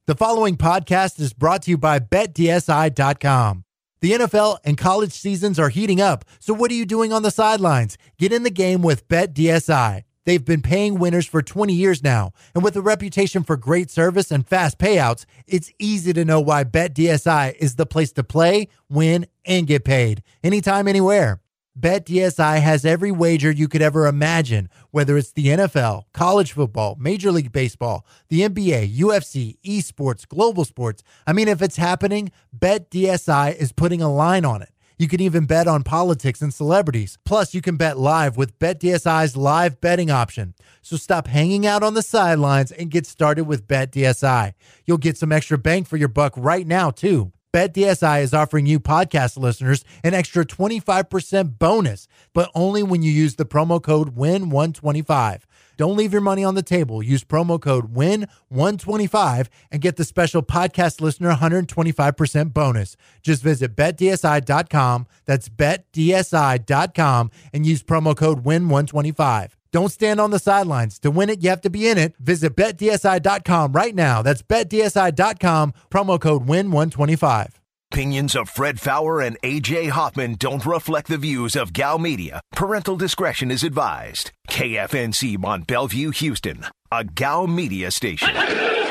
The following podcast is brought to you by BetDSI.com. The NFL and college seasons are heating up, so what are you doing on the sidelines? Get in the game with BetDSI. They've been paying winners for 20 years now, and with a reputation for great service and fast payouts, it's easy to know why BetDSI is the place to play, win, and get paid. Anytime, anywhere. BetDSI has every wager you could ever imagine, whether it's the NFL, college football, Major League Baseball, the NBA, UFC, esports, global sports. I mean, if it's happening, BetDSI is putting a line on it. You can even bet on politics and celebrities. Plus, you can bet live with BetDSI's live betting option. So stop hanging out on the sidelines and get started with BetDSI. You'll get some extra bang for your buck right now, too. BetDSI is offering you podcast listeners an extra 25% bonus, but only when you use the promo code WIN125. Don't leave your money on the table. Use promo code WIN125 and get the special podcast listener 125% bonus. Just visit BetDSI.com. That's BetDSI.com and use promo code WIN125. Don't stand on the sidelines. To win it, you have to be in it. Visit BetDSI.com right now. That's BetDSI.com, promo code WIN125. Opinions of Fred Faour and A.J. Hoffman don't reflect the views of Gal Media. Parental discretion is advised. KFNC Mont Bellevue, Houston, a Gal Media station. All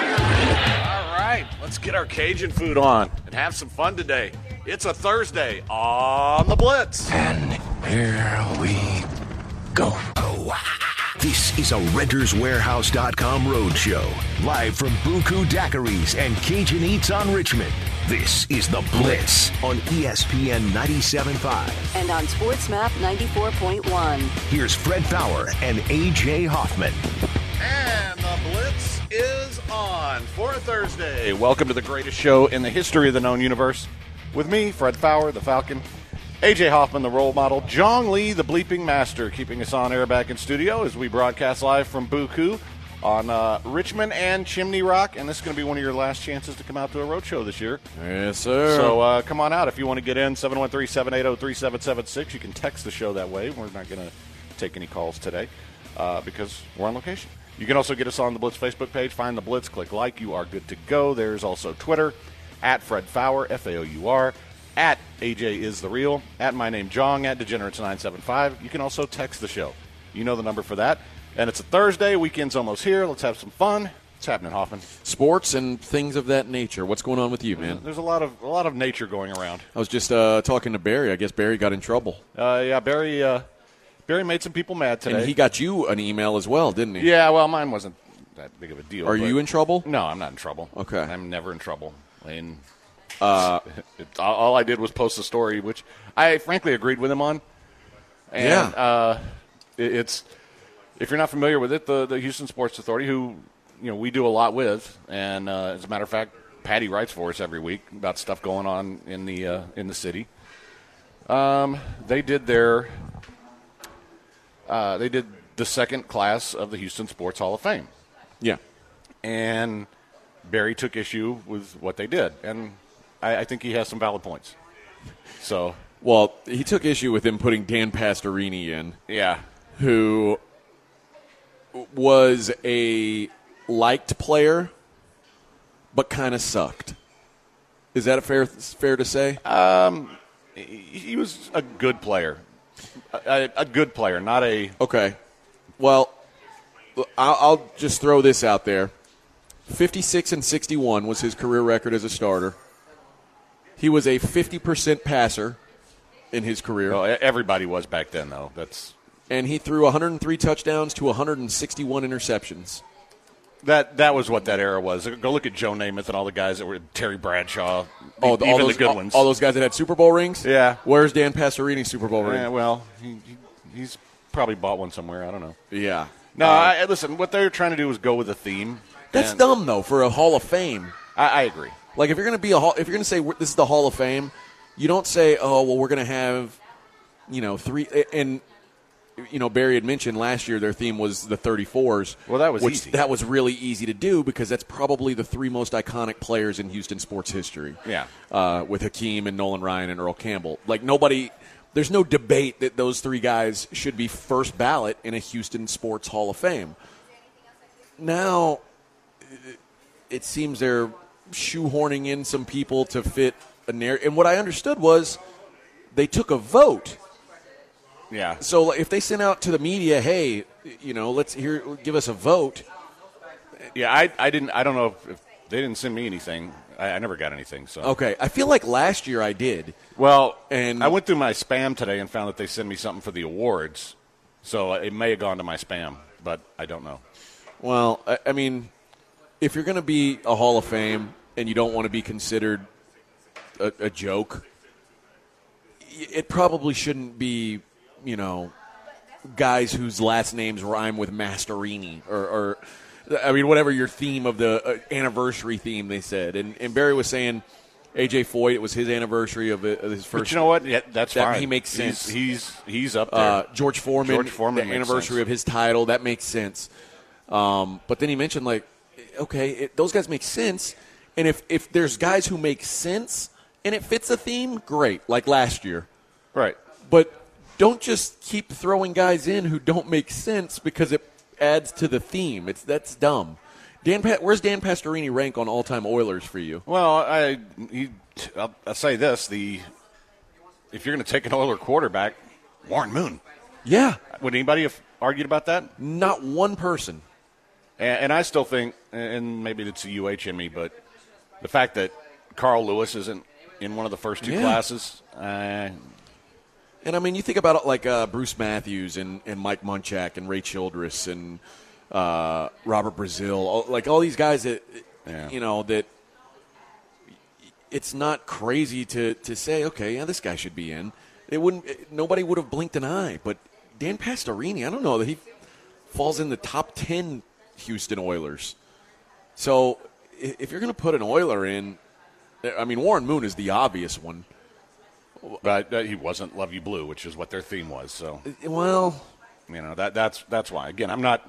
right, let's get our Cajun food on and have some fun today. It's a Thursday on the Blitz. And here we go. This is a RentersWarehouse.com roadshow. Live from Buku Daiquiris and Cajun Eats on Richmond. This is The Blitz on ESPN 97.5. And on SportsMap 94.1. Here's Fred Faour and A.J. Hoffman. And the Blitz is on for a Thursday. Welcome to the greatest show in the history of the known universe. With me, Fred Faour, the Falcon. A.J. Hoffman, the role model. Jong Lee, the bleeping master, keeping us on air back in studio as we broadcast live from Buku on Richmond and Chimney Rock. And this is going to be one of your last chances to come out to a roadshow this year. Yes, sir. So come on out if you want to get in. 713-780-3776. You can text the show that way. We're not going to take any calls today because we're on location. You can also get us on the Blitz Facebook page. Find the Blitz, click like. You are good to go. There's also Twitter, at Fred Faour, Faour. At AJ is the real, at my name Jong, at Degenerates975. You can also text the show. You know the number for that. And it's a Thursday. Weekend's almost here. Let's have some fun. What's happening, Hoffman? Sports and things of that nature. What's going on with you, man? There's a lot of nature going around. I was just talking to Barry. I guess Barry got in trouble. Yeah, Barry made some people mad today. And he got you an email as well, didn't he? Yeah, well, mine wasn't that big of a deal. Are you in trouble? No, I'm not in trouble. Okay. I'm never in trouble. All I did was post a story, which I frankly agreed with him on. And it's if you're not familiar with it, the Houston Sports Authority, who we do a lot with, and as a matter of fact, Patty writes for us every week about stuff going on in the city. They did the second class of the Houston Sports Hall of Fame. Yeah, and Barry took issue with what they did, and I think he has some valid points. So, well, he took issue with him putting Dan Pastorini in. Yeah, who was a liked player, but kind of sucked. Is that fair to say? He was a good player, a good player, not a. Okay, well, I'll just throw this out there. 56-61 was his career record as a starter. He was a 50% passer in his career. Well, everybody was back then, though. And he threw 103 touchdowns to 161 interceptions. That was what that era was. Go look at Joe Namath and all the guys that were Terry Bradshaw. All those good ones. All those guys that had Super Bowl rings? Yeah. Where's Dan Pastorini's Super Bowl ring? Well, he's probably bought one somewhere. I don't know. Yeah. No, listen, what they're trying to do is go with a theme. That's dumb, though, for a Hall of Fame. I agree. Like, if you're going to say this is the Hall of Fame, you don't say, oh, well, we're going to have, three. And, Barry had mentioned last year their theme was the 34s. Well, that was easy. That was really easy to do because that's probably the three most iconic players in Houston sports history. Yeah. With Hakeem and Nolan Ryan and Earl Campbell. Like, there's no debate that those three guys should be first ballot in a Houston Sports Hall of Fame. Now, it seems they're shoehorning in some people to fit a narrative. And what I understood was they took a vote. Yeah. So if they sent out to the media, hey, give us a vote. Yeah, I don't know if they didn't send me anything. I never got anything. So okay, I feel like last year I did. Well, and I went through my spam today and found that they sent me something for the awards. So it may have gone to my spam, but I don't know. Well, I mean, if you're going to be a Hall of Fame and you don't want to be considered a joke, it probably shouldn't be, guys whose last names rhyme with Masterini or I mean, whatever your theme of the anniversary theme, they said. And Barry was saying A.J. Foyt, it was his anniversary of his first. But you know what? Yeah, that's fine. He makes sense. He's up there. George Foreman, the anniversary of his title, that makes sense. But then he mentioned, those guys make sense. And if there's guys who make sense and it fits a theme, great, like last year. Right. But don't just keep throwing guys in who don't make sense because it adds to the theme. That's dumb. Where's Dan Pastorini rank on all-time Oilers for you? Well, I'll say this: if you're going to take an Oiler quarterback, Warren Moon. Yeah. Would anybody have argued about that? Not one person. And I still think, and maybe it's a UH in me, but the fact that Carl Lewis isn't in one of the first two classes. And, I mean, you think about it like Bruce Matthews and Mike Munchak and Ray Childress and Robert Brazil, all these guys that, that it's not crazy to say, okay, yeah, this guy should be in. Nobody would have blinked an eye. But Dan Pastorini, I don't know that he falls in the top 10 Houston Oilers. So if you're going to put an Oiler in, I mean, Warren Moon is the obvious one. But he wasn't Love You Blue, which is what their theme was. So, well, that's why. Again, I'm not.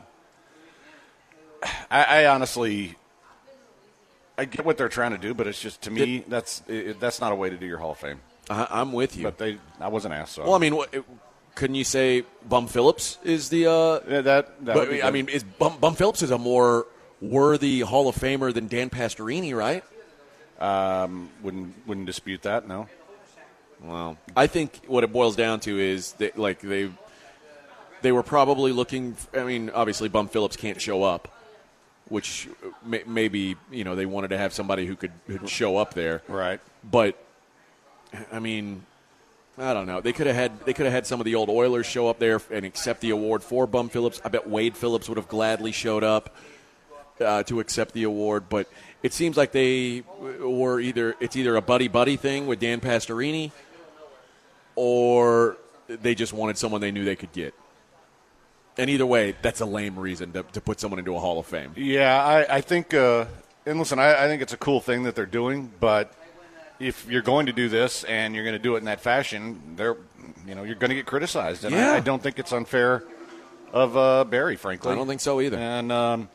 I honestly, I get what they're trying to do, but it's just to me that's not a way to do your Hall of Fame. I'm with you. But I wasn't asked. So. Well, I mean, couldn't you say Bum Phillips is the? I mean, is Bum Phillips is a more worthy Hall of Famer than Dan Pastorini, right? Wouldn't dispute that. No. Well, I think what it boils down to is that, they were probably looking. I mean, obviously, Bum Phillips can't show up, which maybe they wanted to have somebody who could show up there, right? But I mean, I don't know. They could have had some of the old Oilers show up there and accept the award for Bum Phillips. I bet Wade Phillips would have gladly showed up to accept the award, but it seems like they were either a buddy thing with Dan Pastorini, or they just wanted someone they knew they could get. And either way, that's a lame reason to put someone into a Hall of Fame. Yeah, I think, and listen, I think it's a cool thing that they're doing, but if you're going to do this and you're going to do it in that fashion, you're going to get criticized. And I don't think it's unfair of Barry, frankly. I don't think so either. And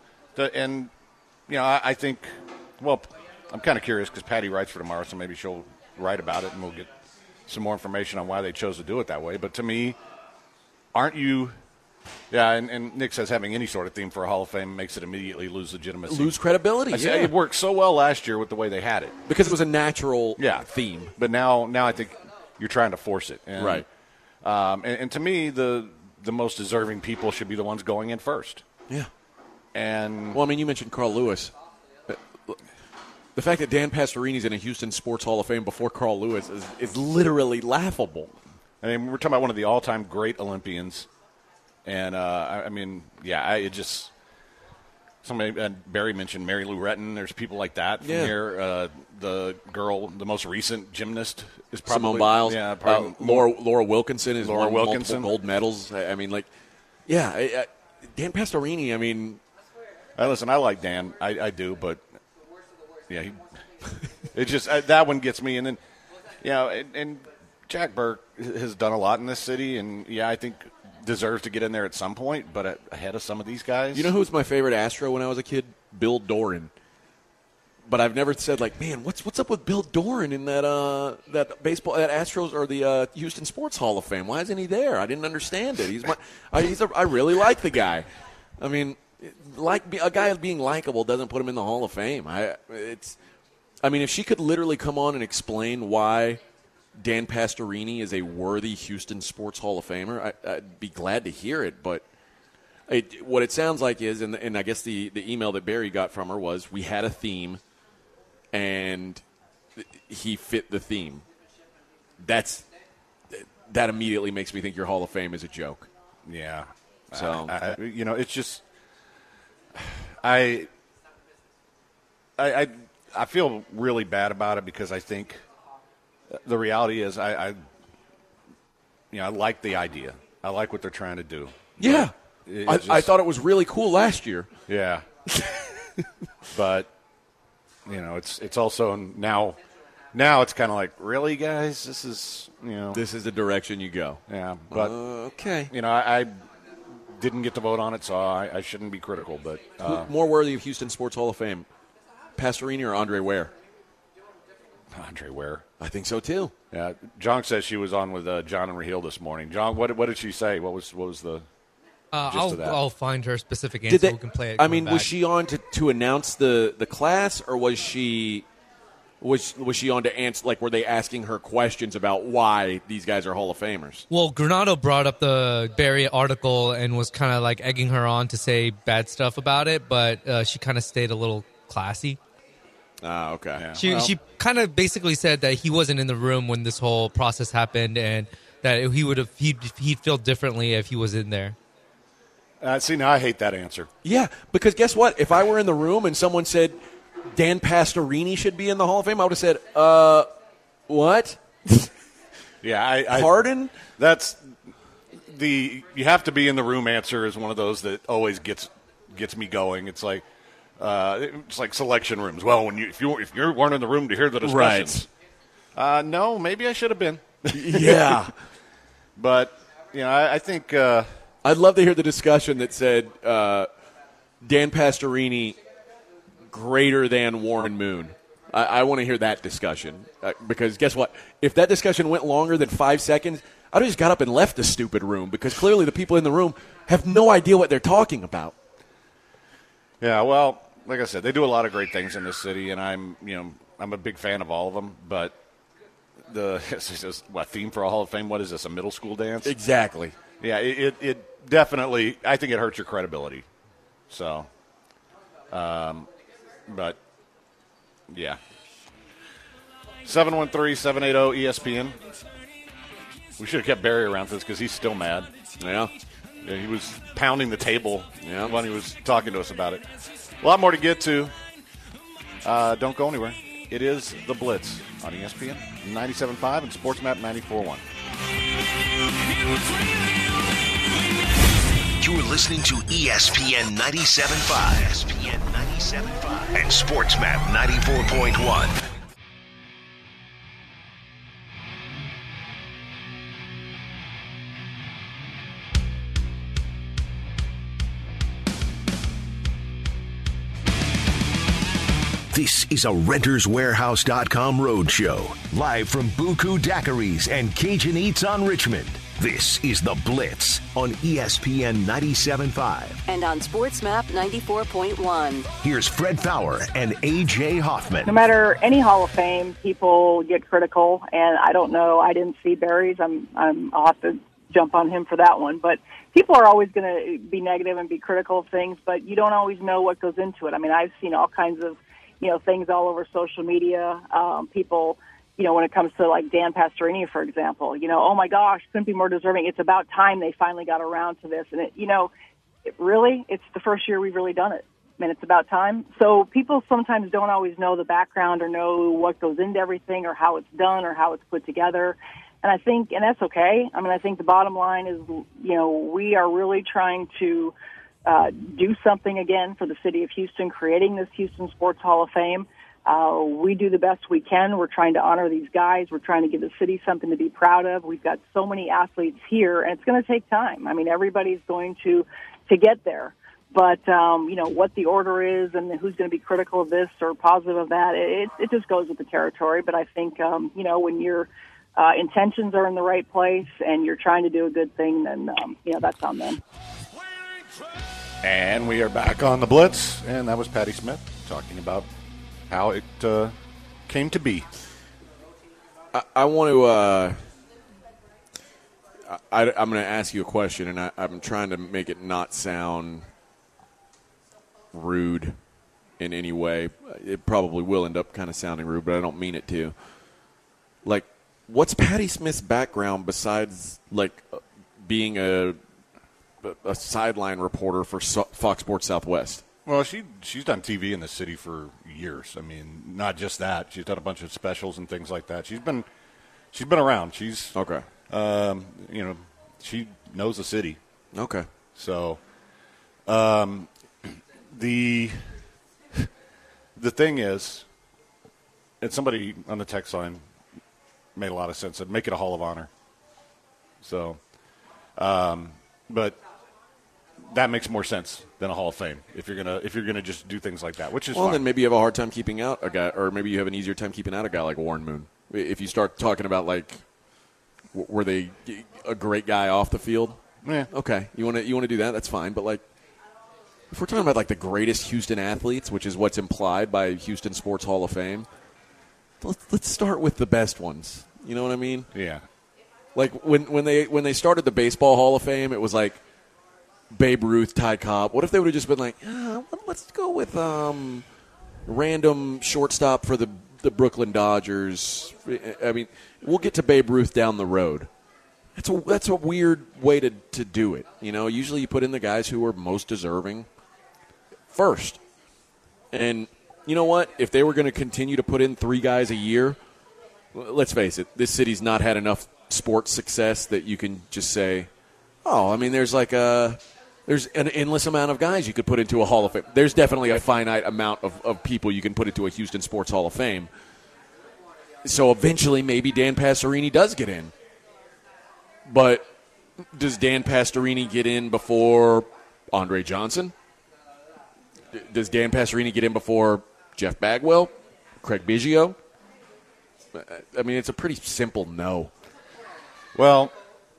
I think, well, I'm kind of curious because Patty writes for tomorrow, so maybe she'll write about it and we'll get some more information on why they chose to do it that way. But to me, aren't you – yeah, and Nick says having any sort of theme for a Hall of Fame makes it immediately lose legitimacy. Lose credibility, yeah. It worked so well last year with the way they had it. Because it was a natural theme. But now I think you're trying to force it. And, right. And to me, the most deserving people should be the ones going in first. Yeah. And well, I mean, you mentioned Carl Lewis. The fact that Dan Pastorini's in a Houston Sports Hall of Fame before Carl Lewis is literally laughable. I mean, we're talking about one of the all-time great Olympians. And, it just – somebody Barry mentioned Mary Lou Retton. There's people like that from here. The most recent gymnast is probably – Simone Biles. Yeah, probably Laura Wilkinson is Laura won Wilkinson. multiple gold medals. I mean, Dan Pastorini, I mean – listen, I like Dan. I do, but – yeah, it just that one gets me. And then, and Jack Burke has done a lot in this city, and I think deserves to get in there at some point, but ahead of some of these guys. You know who was my favorite Astro when I was a kid? Bill Doran. But I've never said man, what's up with Bill Doran in that baseball, that Astros or the Houston Sports Hall of Fame? Why isn't he there? I didn't understand it. I really like the guy. I mean. A guy being likable doesn't put him in the Hall of Fame. I mean, if she could literally come on and explain why Dan Pastorini is a worthy Houston Sports Hall of Famer, I'd be glad to hear it. But what it sounds like is, and I guess the email that Barry got from her was, we had a theme, and he fit the theme. That immediately makes me think your Hall of Fame is a joke. Yeah. So it's just I feel really bad about it because I think the reality is I like the idea. I like what they're trying to do. Yeah. I thought it was really cool last year. Yeah. But it's also now it's kind of like, really, guys, this is the direction you go. Yeah. But okay. I didn't get to vote on it, so I shouldn't be critical. But who more worthy of Houston Sports Hall of Fame, Pastorini or Andre Ware? Andre Ware. I think so too. Yeah. John says she was on with John and Raheel this morning. John, what did she say? What was the gist of that? I'll find her specific answer. We can play it. I mean, was she on to announce the class, or was she on to answer? Like, were they asking her questions about why these guys are Hall of Famers? Well, Granado brought up the Barry article and was kind of like egging her on to say bad stuff about it, but she kind of stayed a little classy. Okay. Yeah. She kind of basically said that he wasn't in the room when this whole process happened, and that he'd feel differently if he was in there. See, now I hate that answer. Yeah, because guess what? If I were in the room and someone said Dan Pastorini should be in the Hall of Fame, I would have said, what? Yeah, Pardon? That's you have to be in the room answer is one of those that always gets me going. It's like selection rooms. Well, if you weren't in the room to hear the discussions, right. No, maybe I should have been. Yeah, but I think I'd love to hear the discussion that said Dan Pastorini greater than Warren Moon. I want to hear that discussion because guess what? If that discussion went longer than 5 seconds, I'd have just got up and left the stupid room because clearly the people in the room have no idea what they're talking about. Yeah, well, like I said, they do a lot of great things in this city, and I'm a big fan of all of them. But theme for a Hall of Fame? What is this? A middle school dance? Exactly. Yeah, it definitely. I think it hurts your credibility. So, but yeah. 713-780-ESPN. We should have kept Barry around for this because he's still mad. Yeah. Yeah, he was pounding the table when he was talking to us about it. A lot more to get to. Don't go anywhere. It is The Blitz on ESPN 97.5 and SportsMap 94.1. You're listening to ESPN 97.5 and SportsMap 94.1. This is a RentersWarehouse.com roadshow, live from Buku Daiquiris and Cajun Eats on Richmond. This is The Blitz on ESPN 97.5. And on SportsMap 94.1. Here's Fred Fowler and A.J. Hoffman. No matter any Hall of Fame, people get critical, and I don't know. I didn't see Barry's. I'll have to jump on him for that one. But people are always going to be negative and be critical of things, but you don't always know what goes into it. I mean, I've seen all kinds of things all over social media. People, when it comes to like Dan Pastorini, for example, oh my gosh, couldn't be more deserving. It's about time they finally got around to this. And it's the first year we've really done it. I mean, it's about time. So people sometimes don't always know the background or know what goes into everything or how it's done or how it's put together. And I think, and that's okay. I mean, I think the bottom line is, we are really trying to do something again for the city of Houston, creating this Houston Sports Hall of Fame. We do the best we can. We're trying to honor these guys. We're trying to give the city something to be proud of. We've got so many athletes here, and it's going to take time. I mean, everybody's going to get there. But, what the order is and who's going to be critical of this or positive of that, it just goes with the territory. But I think, when your intentions are in the right place and you're trying to do a good thing, then, that's on them. And we are back on The Blitz, and that was Patty Smith talking about how it came to be. I want to. I'm going to ask you a question, and I'm trying to make it not sound rude in any way. It probably will end up kind of sounding rude, but I don't mean it to. Like, what's Patty Smith's background besides like being a sideline reporter for Fox Sports Southwest? Well, she's done TV in the city for years. I mean, not just that. She's done a bunch of specials and things like that. She's been around. She's okay. She knows the city. Okay. So, the thing is, and somebody on the text line made a lot of sense. Said make it a Hall of Honor. So, but that makes more sense than a Hall of Fame if you're gonna just do things like that, which is fine. Then maybe you have a hard time keeping out a guy, or maybe you have an easier time keeping out a guy like Warren Moon. If you start talking about like, were they a great guy off the field? Yeah. Okay, you want to do that? That's fine. But like, if we're talking about like the greatest Houston athletes, which is what's implied by Houston Sports Hall of Fame, let's start with the best ones. You know what I mean? Yeah. Like when they started the Baseball Hall of Fame, it was like Babe Ruth, Ty Cobb. What if they would have just been like, let's go with random shortstop for the Brooklyn Dodgers? I mean, we'll get to Babe Ruth down the road. That's a weird way to do it. You know, usually you put in the guys who are most deserving first. And you know what? If they were going to continue to put in 3 guys a year, let's face it, this city's not had enough sports success that you can just say, oh, I mean, there's an endless amount of guys you could put into a Hall of Fame. There's definitely a finite amount of people you can put into a Houston Sports Hall of Fame. So eventually maybe Dan Pastorini does get in. But does Dan Pastorini get in before Andre Johnson? Does Dan Pastorini get in before Jeff Bagwell, Craig Biggio? I mean, it's a pretty simple no. Well,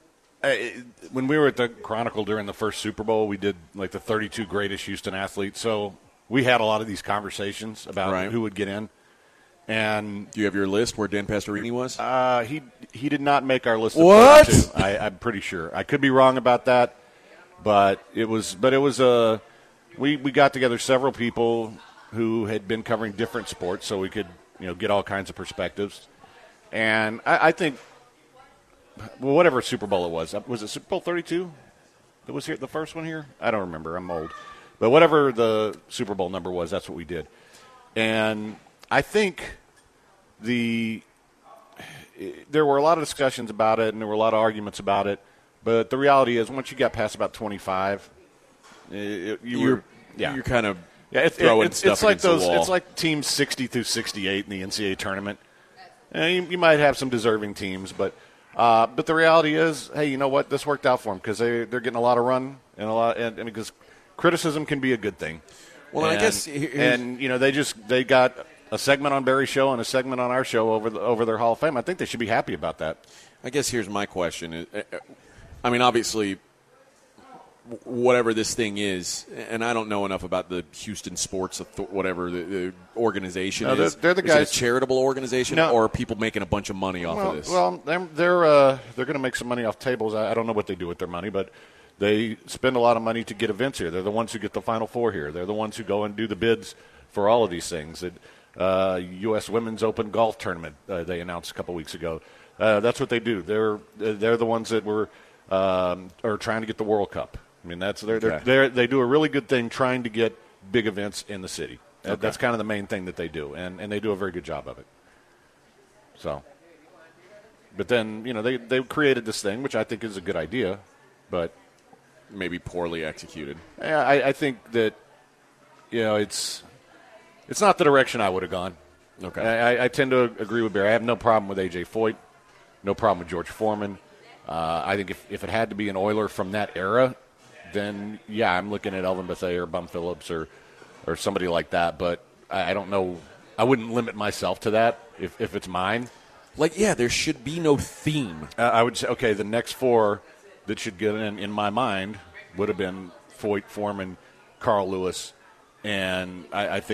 when we were at the Chronicle during the first Super Bowl, we did like the 32 greatest Houston athletes. So we had a lot of these conversations about who would get in. And do you have your list where Dan Pastorini was? He did not make our list. What? Of 32. I'm pretty sure. I could be wrong about that, but it was we got together several people who had been covering different sports, so we could get all kinds of perspectives. And I think, well, whatever Super Bowl it was it Super Bowl 32 that was here, the first one here? I don't remember. I'm old, but whatever the Super Bowl number was, that's what we did. And I think there were a lot of discussions about it, and there were a lot of arguments about it. But the reality is, once you got past about 25, you're kind of throwing stuff it's like those. The wall. It's like teams 60 through 68 in the NCAA tournament. You might have some deserving teams, but the reality is, hey, you know what? This worked out for them because they're getting a lot of run and because criticism can be a good thing. Well, I guess they got a segment on Barry's show and a segment on our show over their Hall of Fame. I think they should be happy about that. I guess here's my question. I mean, obviously, whatever this thing is, and I don't know enough about the Houston Sports, whatever the organization is. They're the guys. Is it a charitable organization, or are people making a bunch of money off of this? Well, they're going to make some money off tables. I don't know what they do with their money, but they spend a lot of money to get events here. They're the ones who get the Final Four here. They're the ones who go and do the bids for all of these things. U.S. Women's Open Golf Tournament they announced a couple weeks ago. That's what they do. They're the ones that are trying to get the World Cup. I mean, they do a really good thing trying to get big events in the city. Okay. That's kind of the main thing that they do, and they do a very good job of it. So, but then they created this thing, which I think is a good idea, but maybe poorly executed. Yeah, I think that it's not the direction I would have gone. Okay, I tend to agree with Barry. I have no problem with A.J. Foyt, no problem with George Foreman. I think if it had to be an Oiler from that era, then I'm looking at Elvin Bethea or Bum Phillips or somebody like that. But I don't know. I wouldn't limit myself to that if it's mine. There should be no theme. I would say, the next 4 that should get in my mind would have been Foyt, Foreman, Carl Lewis, and I think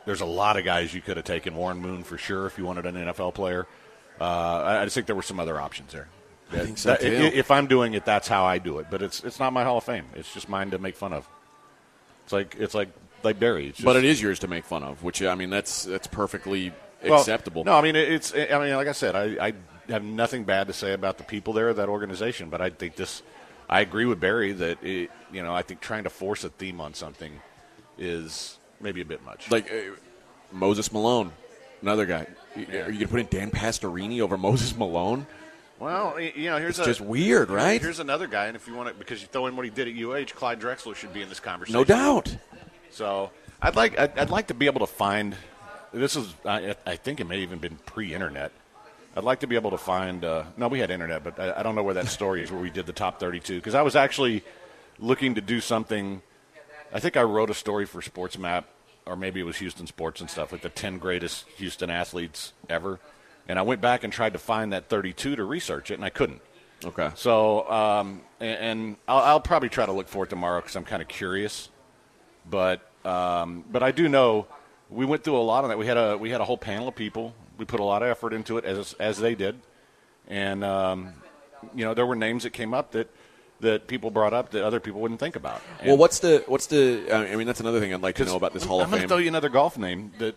there's a lot of guys you could have taken. Warren Moon for sure if you wanted an NFL player. I just think there were some other options there. I think so too. If I'm doing it, that's how I do it. But it's not my Hall of Fame. It's just mine to make fun of. It's like Barry. It's just, but it is yours to make fun of, which I mean that's perfectly acceptable. No, I mean like I said, I have nothing bad to say about the people there, that organization. But I think I agree with Barry that I think trying to force a theme on something is maybe a bit much. Like Moses Malone, another guy. Yeah. Are you going to put in Dan Pastorini over Moses Malone? Well, here's just weird, right? Here's another guy, and if you want it, because you throw in what he did at UH, Clyde Drexler should be in this conversation. No doubt. So I'd like to be able to find. This is I think it may have even been pre-internet. I'd like to be able to find. No, we had internet, but I don't know where that story is where we did the top 32, because I was actually looking to do something. I think I wrote a story for Sports Map, or maybe it was Houston Sports and stuff, like the 10 greatest Houston athletes ever. And I went back and tried to find that 32 to research it, and I couldn't. Okay. So, and I'll probably try to look for it tomorrow because I'm kind of curious. But I do know we went through a lot of that. We had a whole panel of people. We put a lot of effort into it, as they did. And there were names that came up that people brought up that other people wouldn't think about. And well, what's the? I mean, that's another thing I'd like to know about this Hall of I'm Fame. going to throw you another golf name that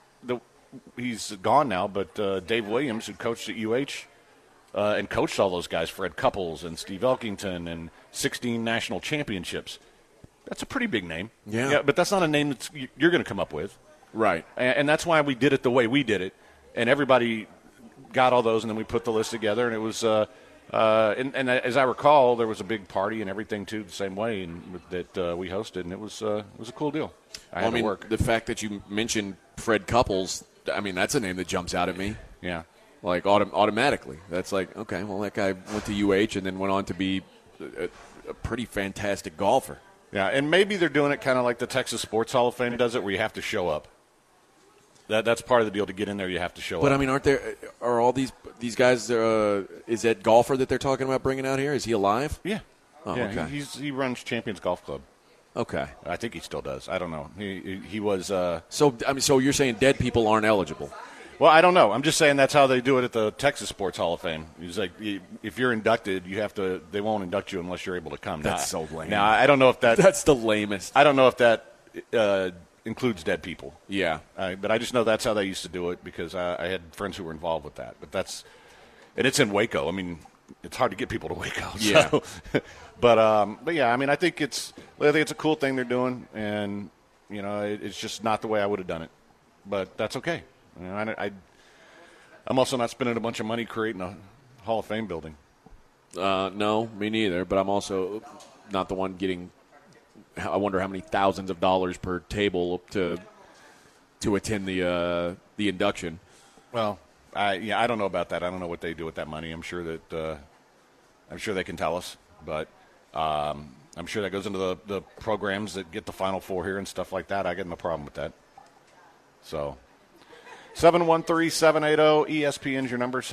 he's gone now, but Dave Williams, who coached at UH and coached all those guys, Fred Couples and Steve Elkington, and 16 national championships. That's a pretty big name. Yeah. But that's not a name that you're going to come up with. Right. And that's why we did it the way we did it. And everybody got all those, and then we put the list together, and it was and as I recall, there was a big party and everything too, the same way, and that we hosted, and it was a cool deal. I had to work. The fact that you mentioned Fred Couples, I mean, that's a name that jumps out at me. Yeah, like automatically. That's like, okay, well, that guy went to UH and then went on to be a pretty fantastic golfer. Yeah, and maybe they're doing it kind of like the Texas Sports Hall of Fame does it, where you have to show up. That's part of the deal. To get in there, you have to show up. But I mean, are all these guys? Is that golfer that they're talking about bringing out here? Is he alive? Yeah. Oh, yeah. Okay. He runs Champions Golf Club. Okay. I think he still does. I don't know. He was. So you're saying dead people aren't eligible? Well, I don't know. I'm just saying that's how they do it at the Texas Sports Hall of Fame. He's like, if you're inducted, you have to. They won't induct you unless you're able to come. That's so lame. Now I don't know if that. That's the lamest. I don't know if that includes dead people. Yeah. But I just know that's how they used to do it because I had friends who were involved with that. But it's in Waco. I mean, it's hard to get people to Waco. Yeah. So. But yeah, I mean, I think it's a cool thing they're doing, and it's just not the way I would have done it. But that's okay. I'm also not spending a bunch of money creating a Hall of Fame building. No, me neither. But I'm also not the one getting. I wonder how many thousands of dollars per table to attend the induction. Well, I don't know about that. I don't know what they do with that money. I'm sure they can tell us, but I'm sure that goes into the programs that get the Final Four here and stuff like that. I got no problem with that. So 713-780-ESPN's your number,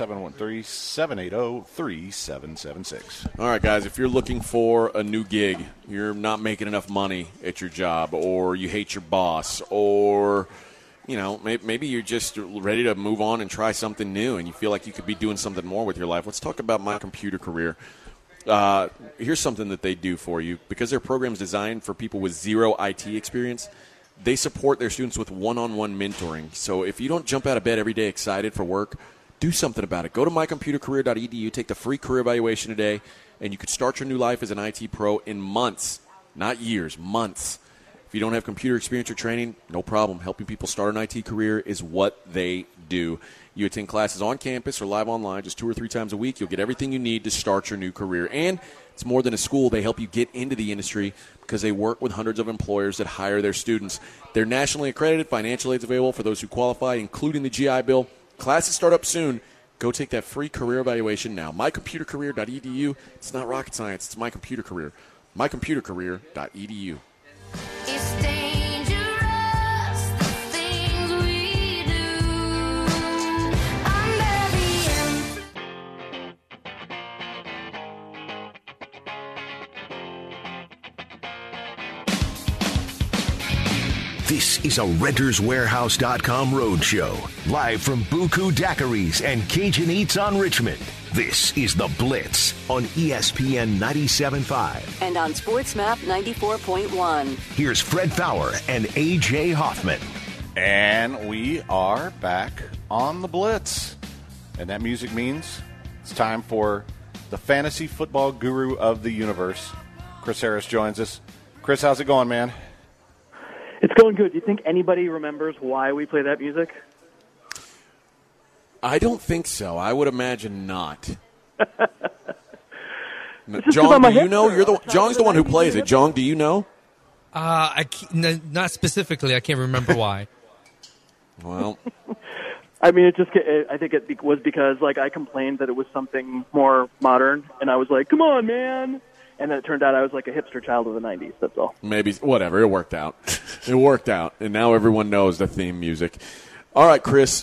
713-780-3776. All right, guys, if you're looking for a new gig, you're not making enough money at your job, or you hate your boss, or maybe you're just ready to move on and try something new and you feel like you could be doing something more with your life, let's talk about My Computer Career. Here's something that they do for you. Because their program is designed for people with zero IT experience, they support their students with one-on-one mentoring. So if you don't jump out of bed every day excited for work, do something about it. Go to mycomputercareer.edu, take the free career evaluation today, and you could start your new life as an IT pro in months, not years, months. If you don't have computer experience or training, no problem. Helping people start an IT career is what they do. You attend classes on campus or live online just 2 or 3 times a week. You'll get everything you need to start your new career. And it's more than a school. They help you get into the industry because they work with hundreds of employers that hire their students. They're nationally accredited. Financial aid's available for those who qualify, including the GI Bill. Classes start up soon. Go take that free career evaluation now. mycomputercareer.edu. It's not rocket science. It's My Computer Career. mycomputercareer.edu. It's dangerous, the things we do. Under the This This is a RentersWarehouse.com roadshow, live from Buku Daiquiris and Cajun Eats on Richmond. This is The Blitz on ESPN 97.5. And on SportsMap 94.1. Here's Fred Fowler and A.J. Hoffman. And we are back on The Blitz. And that music means it's time for the fantasy football guru of the universe. Chris Harris joins us. Chris, how's it going, man? It's going good. Do you think anybody remembers why we play that music? I don't think so. I would imagine not. just John, about my do you hip know? there. You're the I was John's the one who trying to plays hip. it. John, do you know? Not specifically. I can't remember why. Well, I mean, I think it was because, like, I complained that it was something more modern, and I was like, come on, man. And then it turned out I was like a hipster child of the 90s, that's all. maybe whatever. It worked out. It worked out, and now everyone knows the theme music. All right, Chris,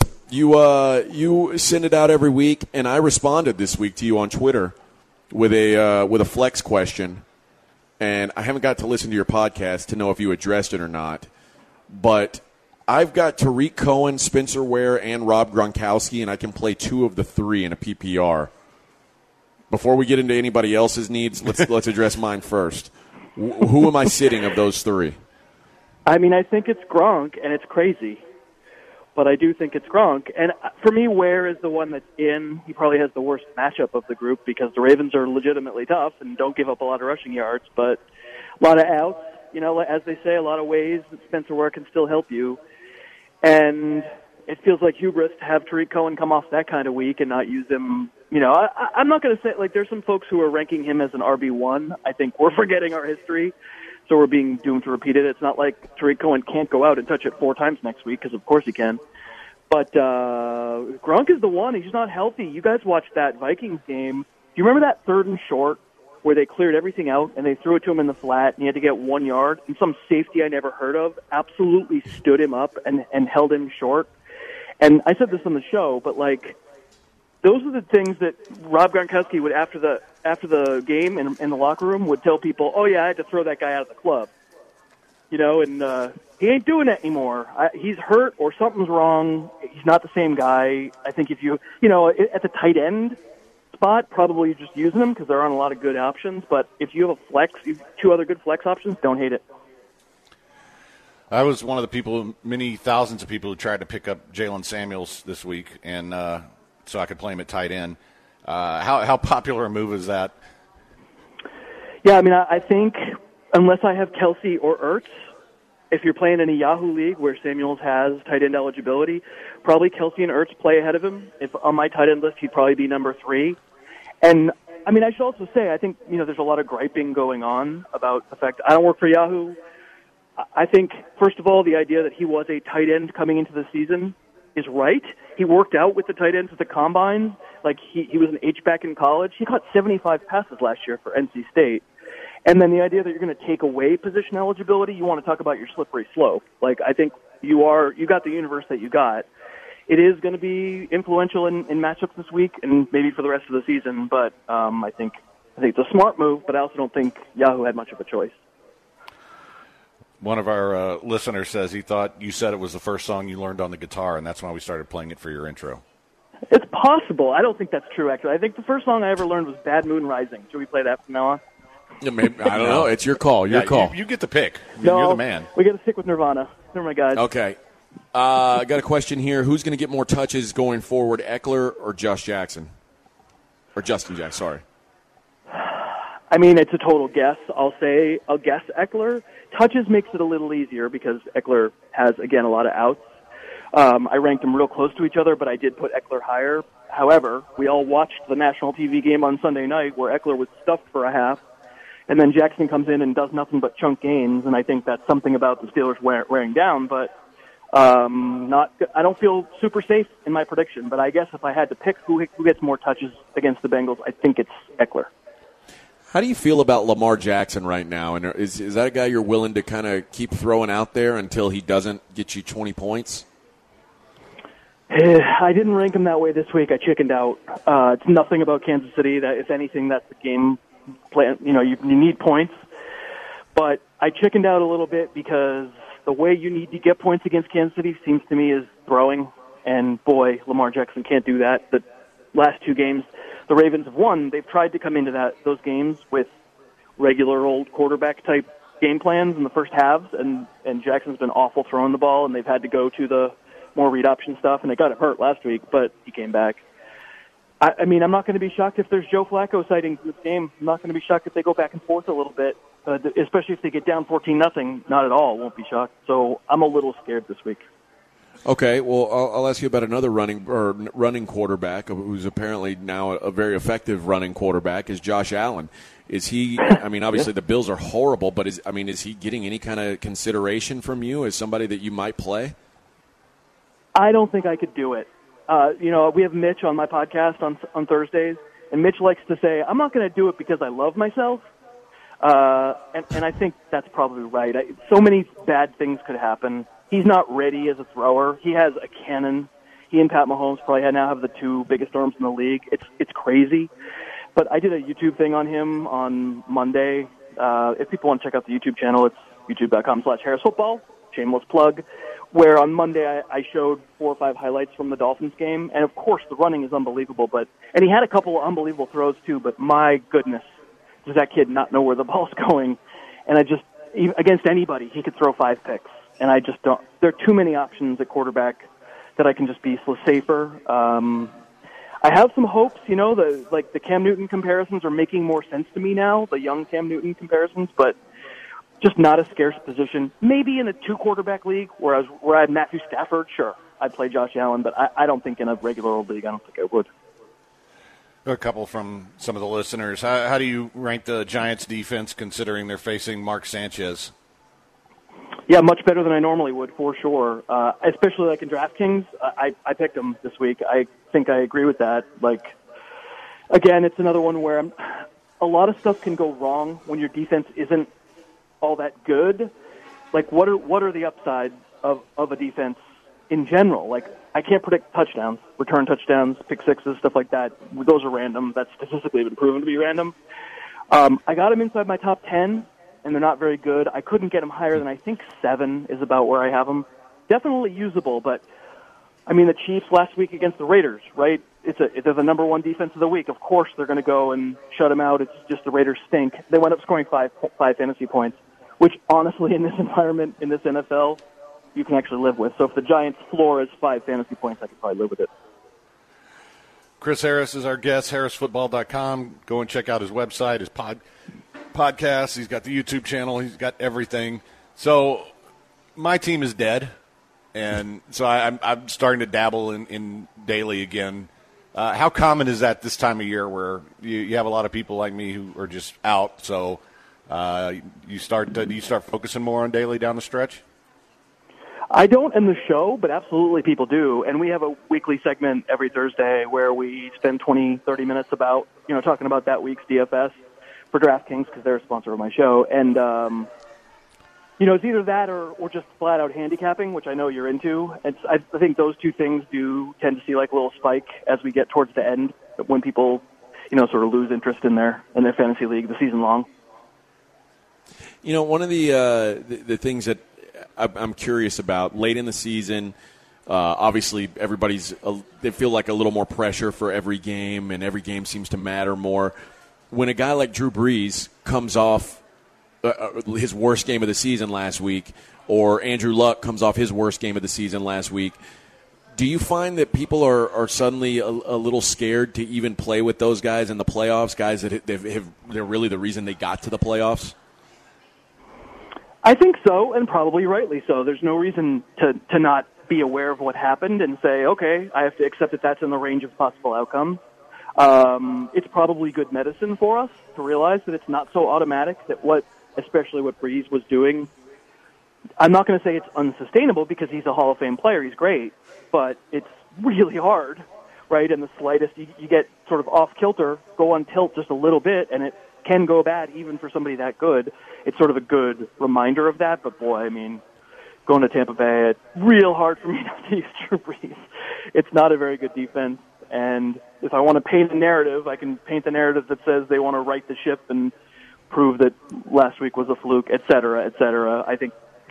you send it out every week, and I responded this week to you on Twitter with a flex question, and I haven't got to listen to your podcast to know if you addressed it or not, but I've got Tariq Cohen, Spencer Ware, and Rob Gronkowski, and I can play 2 of the 3 in a PPR. Before we get into anybody else's needs, let's address mine first. Who am I sitting of those 3? I mean, I think it's Gronk, and it's crazy. But I do think it's Gronk. And for me, Ware is the one that's in. He probably has the worst matchup of the group because the Ravens are legitimately tough and don't give up a lot of rushing yards. But a lot of outs, you know, as they say, a lot of ways that Spencer Ware can still help you. And it feels like hubris to have Tariq Cohen come off that kind of week and not use him. You know, I'm not going to say, like, there's some folks who are ranking him as an RB1. I think we're forgetting our history, so we're being doomed to repeat it. It's not like Tariq Cohen can't go out and touch it 4 times next week, because of course he can. But Gronk is the one. He's not healthy. You guys watched that Vikings game. Do you remember that 3rd and short where they cleared everything out and they threw it to him in the flat and he had to get 1 yard? And some safety I never heard of absolutely stood him up and held him short. And I said this on the show, but, like, those are the things that Rob Gronkowski would, after the game in the locker room, would tell people, oh, yeah, I had to throw that guy out of the club. You know, and he ain't doing that anymore. He's hurt or something's wrong. He's not the same guy. I think if you know, at the tight end spot, probably you're just using him because there aren't a lot of good options. But if you have a flex, 2 other good flex options, don't hate it. I was one of the people, many thousands of people who tried to pick up Jalen Samuels this week, and so I could play him at tight end. How popular a move is that? Yeah, I mean, I think unless I have Kelsey or Ertz, if you're playing in a Yahoo league where Samuels has tight end eligibility, probably Kelsey and Ertz play ahead of him. If on my tight end list, he'd probably be number 3. And, I mean, I should also say, I think, you know, there's a lot of griping going on about the fact I don't work for Yahoo. I think, first of all, the idea that he was a tight end coming into the season is right. He worked out with the tight ends at the combine. Like, he was an H-back in college. He caught 75 passes last year for NC State. And then the idea that you're going to take away position eligibility, you want to talk about your slippery slope. Like, I think you got the universe that you got. It is going to be influential in matchups this week and maybe for the rest of the season. But I think it's a smart move, but I also don't think Yahoo had much of a choice. One of our listeners says he thought you said it was the first song you learned on the guitar, and that's why we started playing it for your intro. It's possible. I don't think that's true, actually. I think the first song I ever learned was Bad Moon Rising. Should we play that from now on? Yeah, maybe, I don't know. It's your call. Your call. You get to pick. I mean, No, you're the man. We got to stick with Nirvana. They're my guys. Okay. I got a question here. Who's going to get more touches going forward, Eckler or Josh Jackson? Or Justin Jackson, sorry. I mean, it's a total guess. I'll guess Eckler. Touches makes it a little easier because Eckler has, again, a lot of outs. I ranked them real close to each other, but I did put Eckler higher. However, we all watched the national TV game on Sunday night where Eckler was stuffed for a half, and then Jackson comes in and does nothing but chunk gains, and I think that's something about the Steelers wearing down. But I don't feel super safe in my prediction, but I guess if I had to pick who gets more touches against the Bengals, I think it's Eckler. How do you feel about Lamar Jackson right now? And is that a guy you're willing to kind of keep throwing out there until he doesn't get you 20 points? I didn't rank him that way this week. I chickened out. It's nothing about Kansas City. That if anything, that's the game plan. You know, you need points. But I chickened out a little bit because the way you need to get points against Kansas City seems to me is throwing. And boy, Lamar Jackson can't do that. The last two games the Ravens have won, they've tried to come into those games with regular old quarterback type game plans in the first halves, and Jackson's been awful throwing the ball, and they've had to go to the more read option stuff, and they got him hurt last week, but he came back. I mean, I'm not going to be shocked if there's Joe Flacco sightings in this game. I'm not going to be shocked if they go back and forth a little bit, especially if they get down 14-0. Not at all. Won't be shocked. So I'm a little scared this week. Okay, well, I'll ask you about another running quarterback who's apparently now a very effective running quarterback is Josh Allen. Is he? I mean, obviously the Bills are horrible, but is he getting any kind of consideration from you as somebody that you might play? I don't think I could do it. We have Mitch on my podcast on Thursdays, and Mitch likes to say, I'm not going to do it because I love myself. And I think that's probably right. So many bad things could happen. He's not ready as a thrower. He has a cannon. He and Pat Mahomes probably now have the two biggest arms in the league. It's crazy. But I did a YouTube thing on him on Monday. If people want to check out the YouTube channel, it's youtube.com/HarrisFootball. Shameless plug. Where on Monday I showed 4 or 5 highlights from the Dolphins game. And, of course, the running is unbelievable. And he had a couple of unbelievable throws, too. But, my goodness, does that kid not know where the ball's going? And against anybody, he could throw 5 picks. And I just don't. There are too many options at quarterback that I can just be safer. I have some hopes, the Cam Newton comparisons are making more sense to me now, the young Cam Newton comparisons, but just not a scarce position. Maybe in a 2-quarterback league where I had Matthew Stafford, sure, I'd play Josh Allen, but I don't think in a regular old league, I don't think I would. A couple from some of the listeners. How do you rank the Giants' defense considering they're facing Mark Sanchez? Yeah, much better than I normally would, for sure. Especially like in DraftKings, I picked them this week. I think I agree with that. Again, it's another one where a lot of stuff can go wrong when your defense isn't all that good. What are the upsides of a defense in general? I can't predict touchdowns, return touchdowns, pick sixes, stuff like that. Those are random. That's statistically been proven to be random. I got them inside my top 10. And they're not very good. I couldn't get them higher than I think 7 is about where I have them. Definitely usable, but the Chiefs last week against the Raiders, right? They're the number 1 defense of the week. Of course, they're going to go and shut them out. It's just the Raiders stink. They went up scoring 5 fantasy points, which honestly, in this environment, in this NFL, you can actually live with. So if the Giants' floor is 5 fantasy points, I could probably live with it. Chris Harris is our guest. HarrisFootball.com. Go and check out his website, his podcast. He's got the YouTube channel. He's got everything. So my team is dead, and so I'm starting to dabble in daily again. How common is that this time of year where you have a lot of people like me who are just out? So do you start focusing more on daily down the stretch? I don't in the show, but absolutely people do. And we have a weekly segment every Thursday where we spend 20, 30 minutes about, talking about that week's DFS. For DraftKings, because they're a sponsor of my show. And, it's either that or just flat-out handicapping, which I know you're into. I think those two things do tend to see a little spike as we get towards the end, when people, sort of lose interest in their fantasy league the season long. One of the things that I'm curious about, late in the season, obviously they feel like a little more pressure for every game, and every game seems to matter more. When a guy like Drew Brees comes off his worst game of the season last week, or Andrew Luck comes off his worst game of the season last week, do you find that people are suddenly a little scared to even play with those guys in the playoffs, guys that they're really the reason they got to the playoffs? I think so, and probably rightly so. There's no reason to not be aware of what happened and say, okay, I have to accept that that's in the range of possible outcomes. It's probably good medicine for us to realize that it's not so automatic, that especially what Brees was doing, I'm not going to say it's unsustainable because he's a Hall of Fame player. He's great, but it's really hard, right? And the slightest, you get sort of off kilter, go on tilt just a little bit, and it can go bad even for somebody that good. It's sort of a good reminder of that, but boy, going to Tampa Bay, it's real hard for me not to use Drew Brees. It's not a very good defense. And if I want to paint a narrative, I can paint the narrative that says they want to right the ship and prove that last week was a fluke, et cetera, et cetera. I think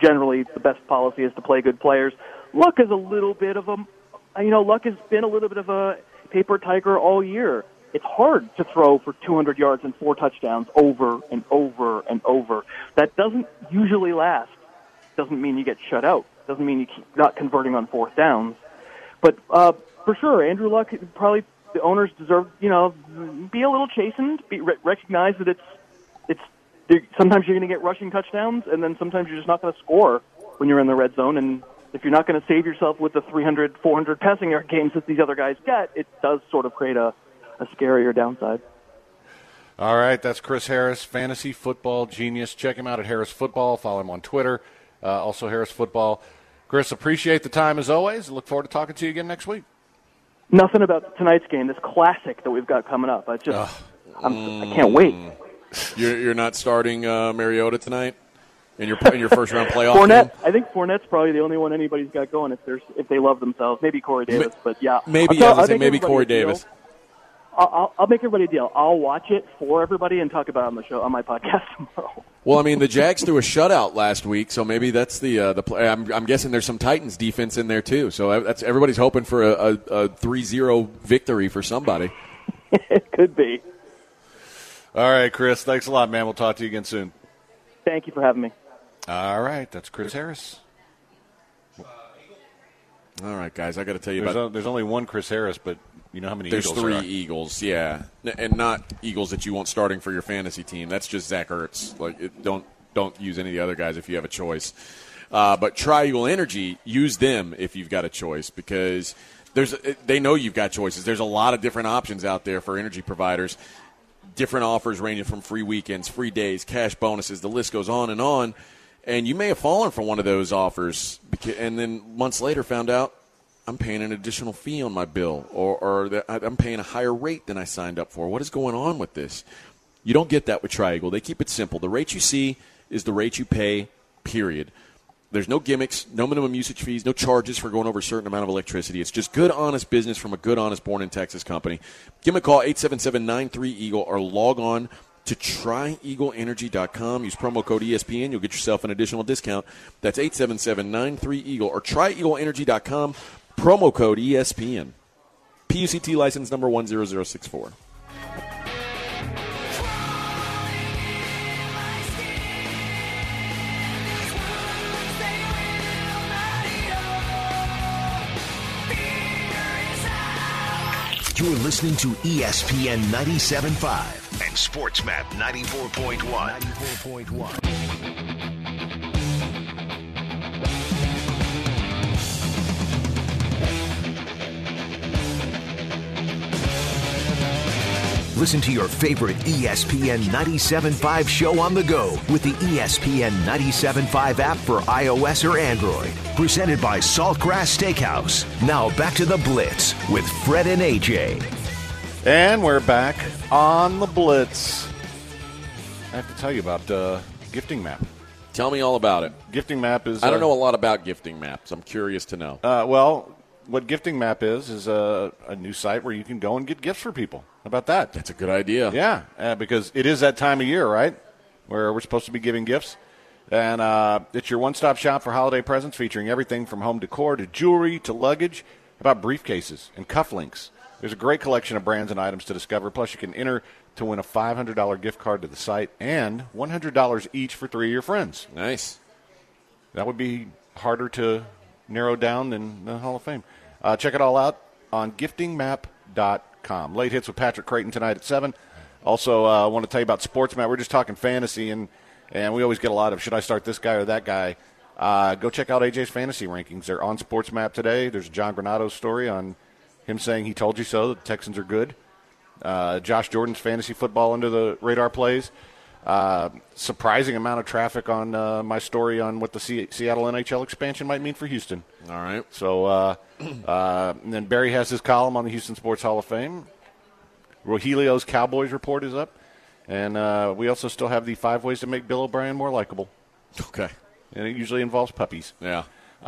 generally the best policy is to play good players. Luck is a little bit of a, Luck has been a little bit of a paper tiger all year. It's hard to throw for 200 yards and 4 touchdowns over and over and over. That doesn't usually last. Doesn't mean you get shut out. Doesn't mean you keep not converting on 4th downs. But for sure, Andrew Luck, probably the owners deserve, be a little chastened, recognize that it's sometimes you're going to get rushing touchdowns, and then sometimes you're just not going to score when you're in the red zone. And if you're not going to save yourself with the 300, 400 passing yard games that these other guys get, it does sort of create a scarier downside. All right, that's Chris Harris, fantasy football genius. Check him out at Harris Football. Follow him on Twitter, also Harris Football. Chris, appreciate the time as always. Look forward to talking to you again next week. Nothing about tonight's game, this classic that we've got coming up. I can't wait. You're not starting Mariota tonight in your first round playoff Fournette, game? I think Fournette's probably the only one anybody's got going if they love themselves. Maybe Corey Davis, but yeah. Maybe Corey Davis. I'll make everybody a deal. I'll watch it for everybody and talk about it on the show on my podcast tomorrow. Well, I mean, the Jags threw a shutout last week, so maybe that's the play. I'm guessing there's some Titans defense in there too. So that's everybody's hoping for a 3-0 victory for somebody. It could be. All right, Chris. Thanks a lot, man. We'll talk to you again soon. Thank you for having me. All right, that's Chris Harris. All right, guys, I got to tell you there's only one Chris Harris, but you know how many there's Eagles three there are? Eagles, yeah, and not Eagles that you want starting for your fantasy team. That's just Zach Ertz. Don't use any of the other guys if you have a choice. But Tri-Eagle Energy, use them if you've got a choice because they know you've got choices. There's a lot of different options out there for energy providers. Different offers ranging from free weekends, free days, cash bonuses. The list goes on. And you may have fallen for one of those offers and then months later found out I'm paying an additional fee on my bill or that I'm paying a higher rate than I signed up for. What is going on with this? You don't get that with Tri-Eagle. They keep it simple. The rate you see is the rate you pay, period. There's no gimmicks, no minimum usage fees, no charges for going over a certain amount of electricity. It's just good, honest business from a good, honest, born-in-Texas company. Give them a call, 877-93-EAGLE, or log on to TryEagleEnergy.com. Use promo code ESPN. You'll get yourself an additional discount. That's 877-93-EAGLE or TryEagleEnergy.com. Promo code ESPN. PUCT license number 10064. You're listening to ESPN 97.5 and SportsMap 94.1. Listen to your favorite ESPN 97.5 show on the go with the ESPN 97.5 app for iOS or Android. Presented by Saltgrass Steakhouse. Now back to the Blitz with Fred and AJ. And we're back on the Blitz. I have to tell you about Gifting Map. Tell me all about it. Gifting Map is... I don't know a lot about Gifting Maps. I'm curious to know. Well, what Gifting Map is a new site where you can go and get gifts for people. How about that? That's a good idea. Yeah, because it is that time of year, right, where we're supposed to be giving gifts. And it's your one-stop shop for holiday presents featuring everything from home decor to jewelry to luggage. How about briefcases and cufflinks? There's a great collection of brands and items to discover. Plus, you can enter to win a $500 gift card to the site and $100 each for 3 of your friends. Nice. That would be harder to narrow down than the Hall of Fame. Check it all out on giftingmap.com. Late hits with Patrick Creighton tonight at 7. Also, I want to tell you about SportsMap. We're just talking fantasy, and we always get a lot of, should I start this guy or that guy? Go check out AJ's fantasy rankings. They're on SportsMap today. There's a John Granato story on him saying he told you so, the Texans are good. Josh Jordan's fantasy football under the radar plays. Surprising amount of traffic on my story on what the Seattle NHL expansion might mean for Houston. All right. So and then Barry has his column on the Houston Sports Hall of Fame. Rogelio's Cowboys report is up. And we also still have the 5 ways to make Bill O'Brien more likable. Okay. And it usually involves puppies. Yeah.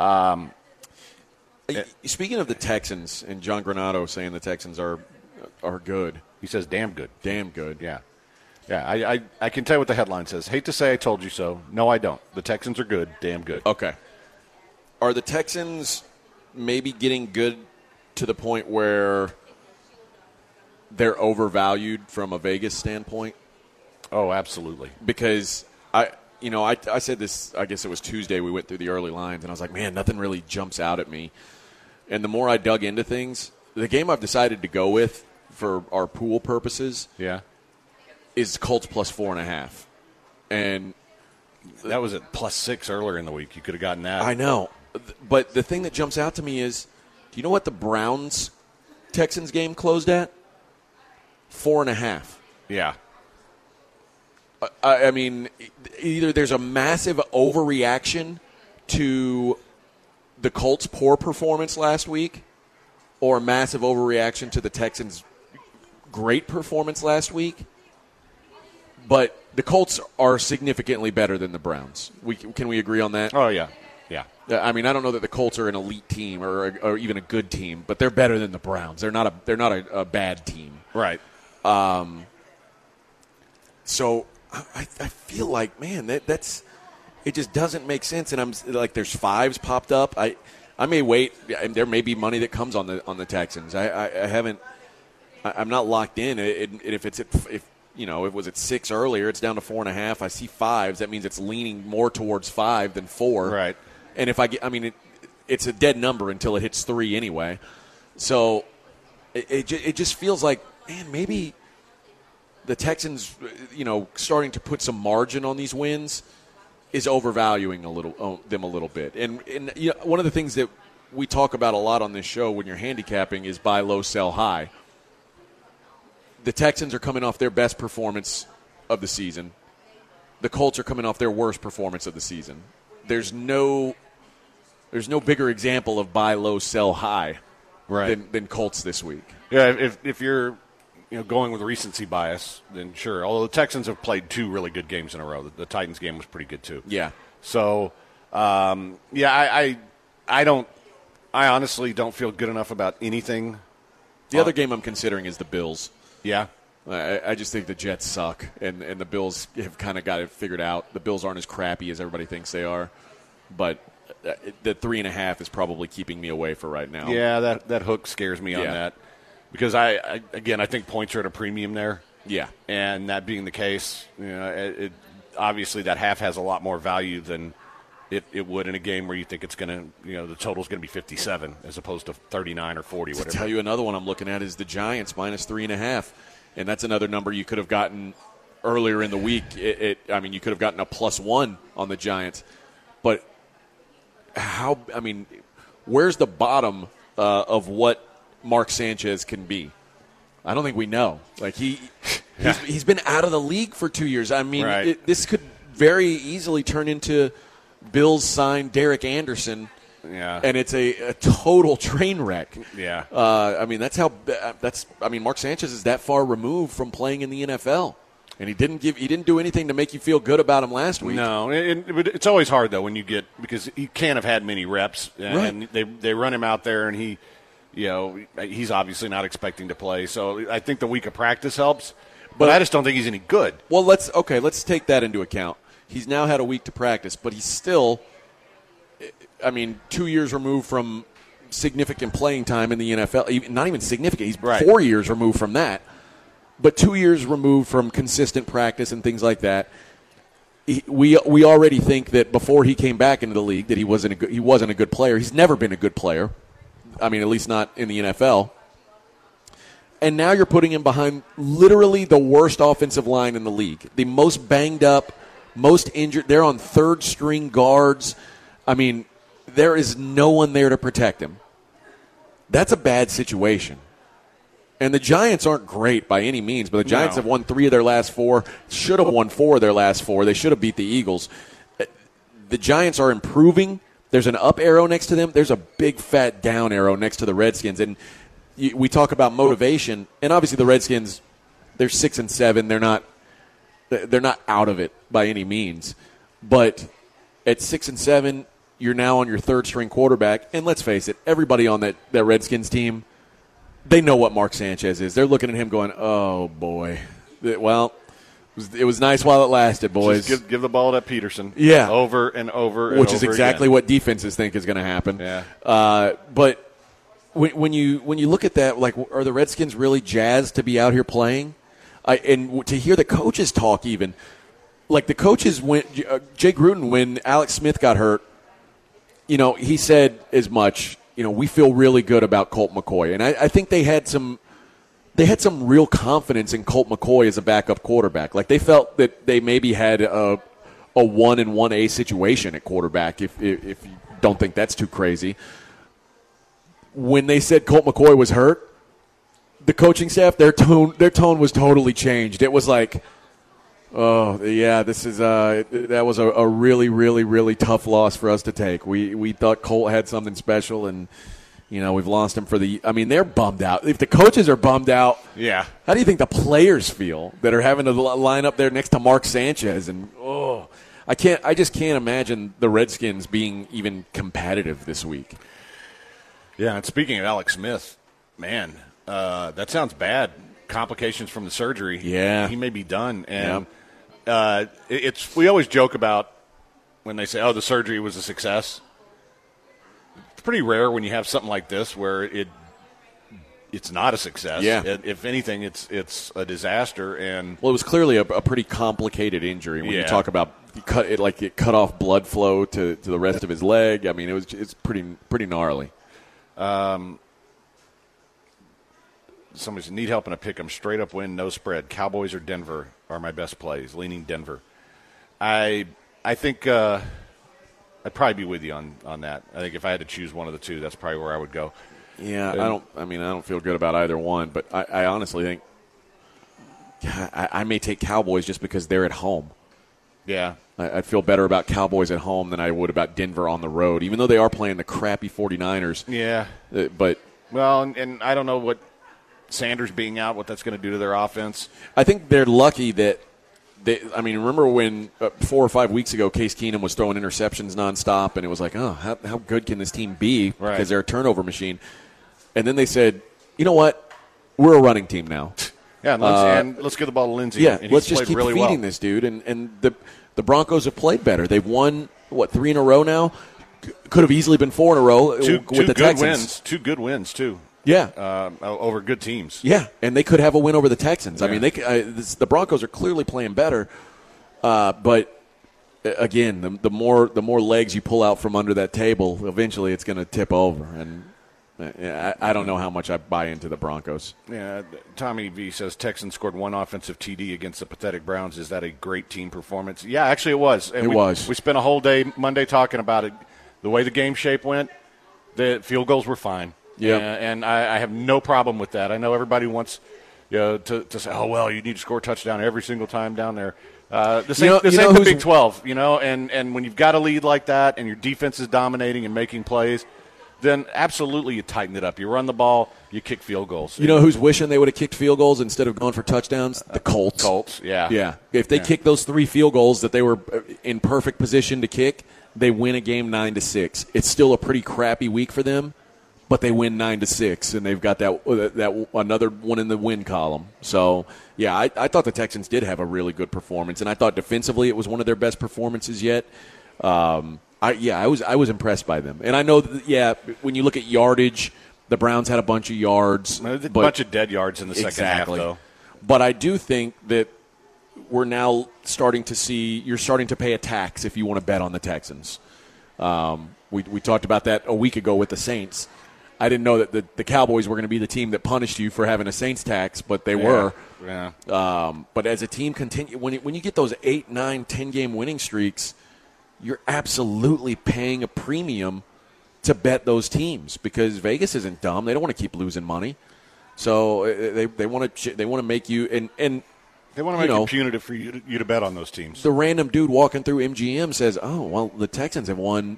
Speaking of the Texans and John Granato saying the Texans are good. He says damn good. Damn good. Yeah. Yeah, I can tell you what the headline says. Hate to say I told you so. No, I don't. The Texans are good, damn good. Okay. Are the Texans maybe getting good to the point where they're overvalued from a Vegas standpoint? Oh, absolutely. Because I said this, I guess it was Tuesday, we went through the early lines, and I was like, man, nothing really jumps out at me. And the more I dug into things, the game I've decided to go with for our pool purposes is Colts plus 4.5. And that was at +6 earlier in the week. You could have gotten that. I know. But the thing that jumps out to me is, do you know what the Browns-Texans game closed at? 4.5. Yeah. I mean, either there's a massive overreaction to the Colts' poor performance last week or a massive overreaction to the Texans' great performance last week. But the Colts are significantly better than the Browns. Can we agree on that? Oh, yeah. Yeah. I mean, I don't know that the Colts are an elite team or even a good team, but they're better than the Browns. They're not a bad team. Right. So I feel like, man, that's it just doesn't make sense. And I'm like, there's 5s popped up. I may wait. There may be money that comes on the Texans. I haven't. I'm not locked in. If it was at 6 earlier, it's down to 4.5. I see 5s. That means it's leaning more towards 5 than 4. Right. And if it's a dead number until it hits 3 anyway. So it just feels like, man, maybe the Texans, starting to put some margin on these wins is overvaluing them a little bit. And one of the things that we talk about a lot on this show when you're handicapping is buy low, sell high. The Texans are coming off their best performance of the season. The Colts are coming off their worst performance of the season. There's no bigger example of buy low, sell high than Colts this week. Yeah, if you're going with recency bias, then sure. Although the Texans have played 2 really good games in a row. The Titans game was pretty good too. Yeah. So, I honestly don't feel good enough about anything. The other game I'm considering is the Bills. Yeah. I just think the Jets suck, and the Bills have kind of got it figured out. The Bills aren't as crappy as everybody thinks they are, but the 3.5 is probably keeping me away for right now. Yeah, that hook scares me on that because I think points are at a premium there. Yeah, and that being the case, obviously that half has a lot more value than it would in a game where you think it's going to, the total's going to be 57 as opposed to 39 or 40. Whatever. To tell you another one I'm looking at is the Giants minus 3.5. And that's another number you could have gotten earlier in the week. You could have gotten a +1 on the Giants. But where's the bottom of what Mark Sanchez can be? I don't think we know. Like he's been out of the league for 2 years. I mean, this could very easily turn into Bills sign Derek Anderson. Yeah, and it's a total train wreck. Yeah, Mark Sanchez is that far removed from playing in the NFL, and he didn't do anything to make you feel good about him last week. No, it's always hard though when you because he can't have had many reps, and they run him out there, and he's obviously not expecting to play. So I think the week of practice helps, but I just don't think he's any good. Well, let's take that into account. He's now had a week to practice, but he's still. 2 years removed from significant playing time in the NFL. Not even significant. He's 4 years removed from that. But 2 years removed from consistent practice and things like that. We already think that before he came back into the league that he wasn't a good player. He's never been a good player. At least not in the NFL. And now you're putting him behind literally the worst offensive line in the league. The most banged up, most injured. They're on third-string guards. There is no one there to protect him. That's a bad situation. And the Giants aren't great by any means, but the Giants have won 3 of their last 4, should have won 4 of their last 4. They should have beat the Eagles. The Giants are improving. There's an up arrow next to them. There's a big, fat down arrow next to the Redskins. And we talk about motivation, and obviously the Redskins, they're 6-7. They're not out of it by any means. But at 6-7, you're now on your third-string quarterback. And let's face it, everybody on that Redskins team, they know what Mark Sanchez is. They're looking at him going, oh, boy. Well, It was nice while it lasted, boys. Just give the ball to Peterson. Yeah. Over and over and Which over is exactly again. what defenses think is going to happen. Yeah. But when you look at that, like, are the Redskins really jazzed to be out here playing? And to hear the coaches talk, even like the coaches went. Jay Gruden, when Alex Smith got hurt, he said as much. We feel really good about Colt McCoy, and I think they had some real confidence in Colt McCoy as a backup quarterback. Like they felt that they maybe had a 1 and 1A situation at quarterback. If you don't think that's too crazy. When they said Colt McCoy was hurt, the coaching staff, their tone was totally changed. It was like, oh yeah, this is that was a really, really, really tough loss for us to take. We thought Colt had something special, and we've lost him for the. I mean, they're bummed out. If the coaches are bummed out, yeah. How do you think the players feel that are having to line up there next to Mark Sanchez? And I just can't imagine the Redskins being even competitive this week. Yeah, and speaking of Alex Smith, man, that sounds bad. Complications from the surgery. Yeah, he may be done. And we always joke about when they say, "Oh, the surgery was a success." It's pretty rare when you have something like this where it's not a success. Yeah. If anything, it's a disaster. And it was clearly a pretty complicated injury when you talk about it cut off blood flow to the rest of his leg. I mean, it's pretty gnarly. Somebody's need help in a pick 'em, straight up win, no spread. Cowboys or Denver are my best plays. Leaning Denver. I think I'd probably be with you on that. I think if I had to choose one of the two, that's probably where I would go. Yeah, I don't feel good about either one, but I honestly think I may take Cowboys just because they're at home. Yeah. I'd feel better about Cowboys at home than I would about Denver on the road, even though they are playing the crappy 49ers. Yeah. But and I don't know what Sanders being out, what that's going to do to their offense. I think they're lucky that remember when 4 or 5 weeks ago Case Keenum was throwing interceptions nonstop, and it was like, oh, how good can this team be? Right. Because they're a turnover machine. And then they said, you know what? We're a running team now. Yeah, and let's give the ball to Lindsey. Yeah, and let's he's just keep really feeding this dude. And the Broncos have played better. They've won, 3 in a row now? Could have easily been 4 in a row with the good Texans. Wins. 2 good wins, too. Yeah. Over good teams. Yeah, and they could have a win over the Texans. Yeah. I mean, the Broncos are clearly playing better. But, again, the more legs you pull out from under that table, eventually it's going to tip over. And I don't know how much I buy into the Broncos. Yeah, Tommy V says Texans scored 1 offensive TD against the pathetic Browns. Is that a great team performance? Yeah, actually it was. And we spent a whole day Monday talking about it. The way the game shape went, the field goals were fine. Yeah, and I have no problem with that. I know everybody wants to say, oh, well, you need to score a touchdown every single time down there. This ain't the Big 12, and when you've got a lead like that and your defense is dominating and making plays, then absolutely you tighten it up. You run the ball, you kick field goals. You know who's wishing they would have kicked field goals instead of going for touchdowns? The Colts. Colts, yeah. Yeah. If they kick those 3 field goals that they were in perfect position to kick, they win a game 9-6. It's still a pretty crappy week for them, but they win 9-6, and they've got that another one in the win column. So, yeah, I thought the Texans did have a really good performance, and I thought defensively it was one of their best performances yet. I was impressed by them, and I know that, when you look at yardage, the Browns had a bunch of yards, a bunch of dead yards in the second half, though. But I do think that we're now starting to see you're starting to pay a tax if you want to bet on the Texans. We talked about that a week ago with the Saints. I didn't know that the Cowboys were going to be the team that punished you for having a Saints tax, but they were. Yeah. But as a team continue, when you get those 8, 9, 10-game winning streaks, you're absolutely paying a premium to bet those teams because Vegas isn't dumb. They don't want to keep losing money, so they want to make you and they want to make it punitive for you to bet on those teams. The random dude walking through MGM says, "Oh, well, the Texans have won,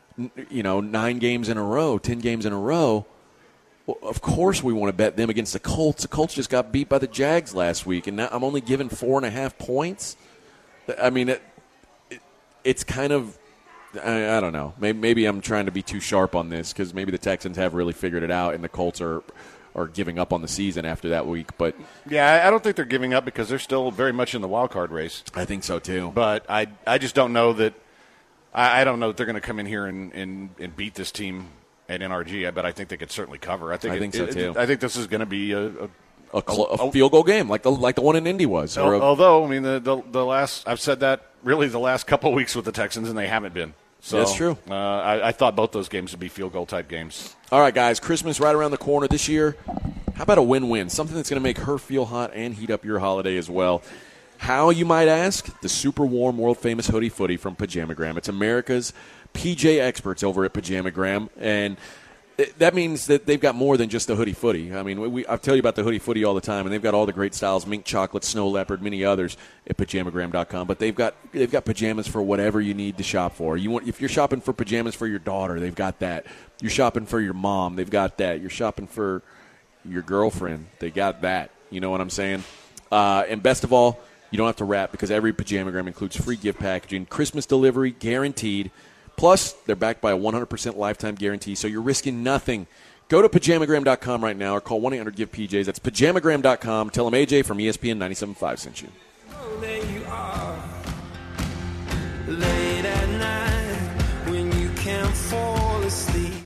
9 games in a row, 10 games in a row. Well, of course we want to bet them against the Colts. The Colts just got beat by the Jags last week, and now I'm only giving 4.5 points. I mean, it's kind of, I don't know. Maybe I'm trying to be too sharp on this because maybe the Texans have really figured it out, and the Colts are or giving up on the season after that week. But yeah, I don't think they're giving up because they're still very much in the wild card race. I think so too. But I just don't know that. I don't know that they're going to come in here and beat this team at NRG. But I think they could certainly cover. I think so too. I think this is going to be a field goal game like the one in Indy was. Although I mean the last, I've said that really the last couple of weeks with the Texans, and they haven't been. So that's true. I thought both those games would be field goal type games. All right, guys, Christmas right around the corner this year. How about a win-win? Something that's going to make her feel hot and heat up your holiday as well. How, you might ask? The super warm, world-famous hoodie footy from Pajamagram. It's America's PJ experts over at Pajamagram, and that means that they've got more than just the hoodie footy. I mean, I tell you about the hoodie footy all the time, and they've got all the great styles, mink chocolate, snow leopard, many others at pajamagram.com. But they've got pajamas for whatever you need to shop for. If you're shopping for pajamas for your daughter, they've got that. You're shopping for your mom, they've got that. You're shopping for your girlfriend, they got that. You know what I'm saying? And best of all, you don't have to wrap because every Pajamagram includes free gift packaging, Christmas delivery guaranteed. Plus, they're backed by a 100% lifetime guarantee, so you're risking nothing. Go to pajamagram.com right now or call 1-800-GIVE-PJs. That's pajamagram.com. Tell them AJ from ESPN 97.5 sent you.